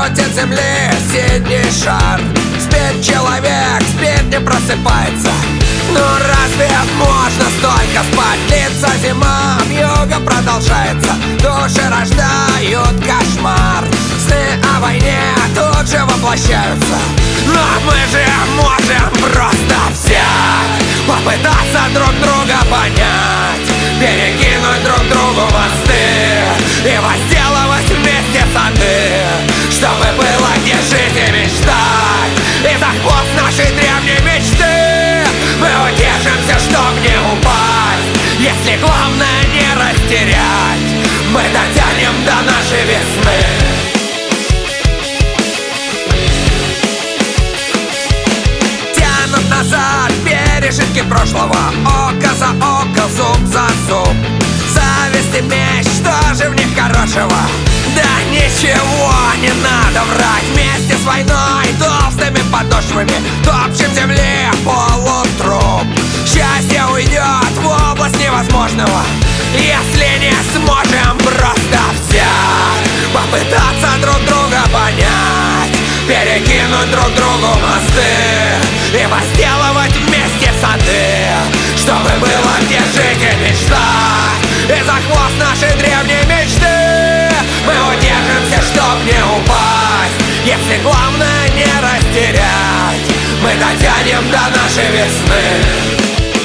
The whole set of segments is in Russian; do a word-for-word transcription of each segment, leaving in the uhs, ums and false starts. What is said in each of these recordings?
сотен земли синий шар. Спит человек, спит, не просыпается. Ну разве можно столько спать? Длится зима, вьюга продолжается. Души рождают кошмар. Сны о войне тут же воплощаются. Но мы же можем просто взять, попытаться друг друга понять, перекинуть друг другу мосты и возделывать вместе сады, чтобы было где жить и мечтать. И за хвост нашей древней мечты мы удержимся, чтоб не упасть. Если главное не растерять, мы дотянем до нашей весны. Тянут назад пережитки прошлого, око за око, зуб за зуб. Зависть и меч, что же в них хорошего? Да ничего не надо врать. Вместе с войной толстыми подошвами топчем земли полутруп. Счастье уйдет в область невозможного, если не сможем просто взять, попытаться друг друга понять, перекинуть друг другу мосты и возделывать вместе сады, чтобы было где жить и мечтать. И за хвост нашей древней мечты мы удержимся, чтоб не упасть. Если главное не растерять, мы дотянем до нашей весны.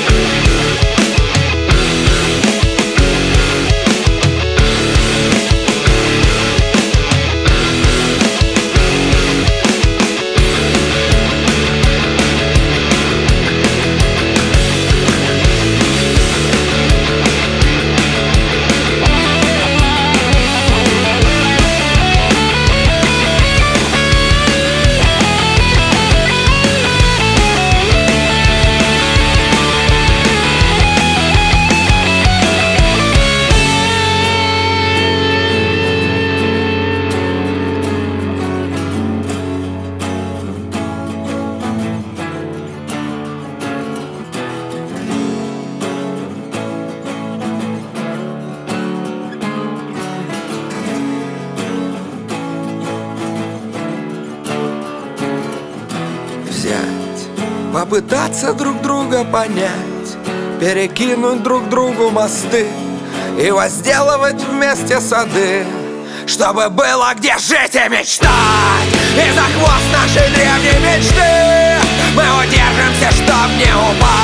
Попытаться друг друга понять, перекинуть друг другу мосты и возделывать вместе сады, чтобы было где жить и мечтать. И за хвост нашей древней мечты мы удержимся, чтоб не упасть.